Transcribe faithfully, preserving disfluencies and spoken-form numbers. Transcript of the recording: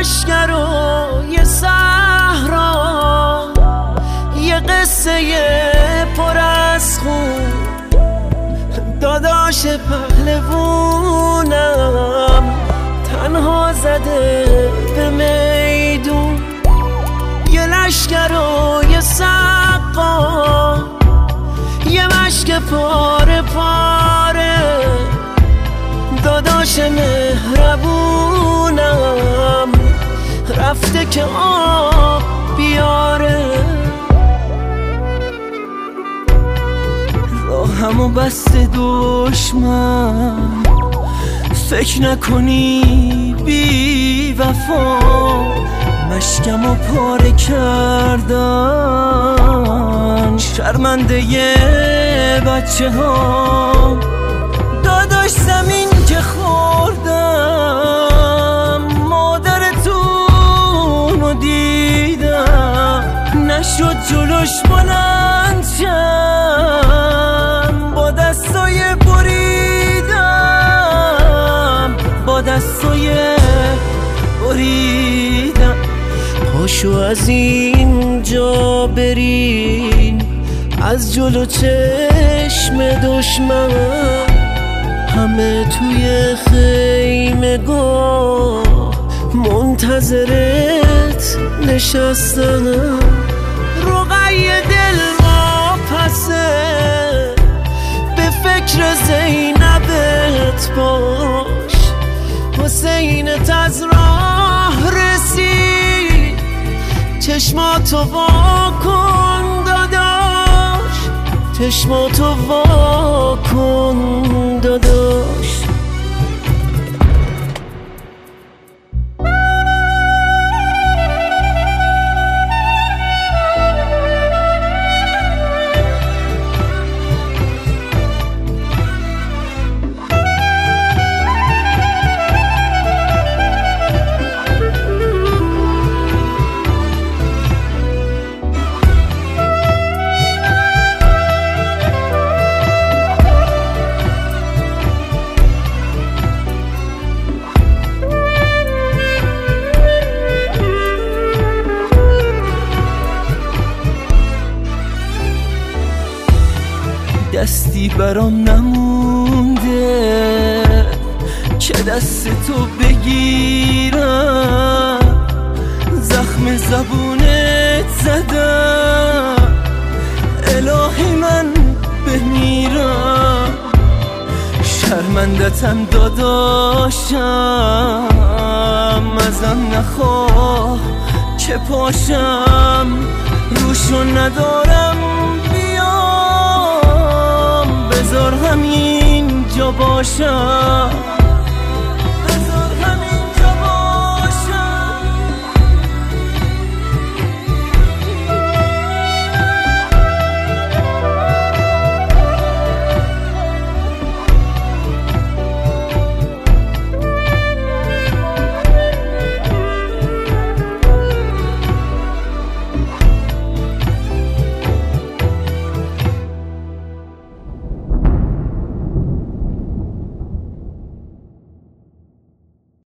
لشگر و یه صحرا، یه قصه پر از خون، داداش پهلوونم تنها زده به میدون. یه لشگر و یه سقا، یه مشک پاره پاره، داداش مهربونم رفته که آب بیاره. راهمو بسته دشمن، فکر نکنی بی وفا، مشکمو پاره کردن شرمنده یه بچه ها. داداش زمین که خوردم، مادرتون رو دیدم، نشد جلوش بلند شم، با دستای بریدم، با دستای بریدم. پاشو از اینجا برین، از جلو چشم دشمن، همه توی خیمگاه منتظرت نشستن. رقی دل واپسه، به فکر زینبت باش، حسینت از راه رسید، چشماتو واکن داداش، چشماتو واکن داداش. دستی برام نمونده که دست تو بگیرم، زخم زبونت زدم، الهی من بمیرم. شرمندتم داداشم، ازم نخواه که پاشم، روشو ندارم بیام، بذار همین جا باشم.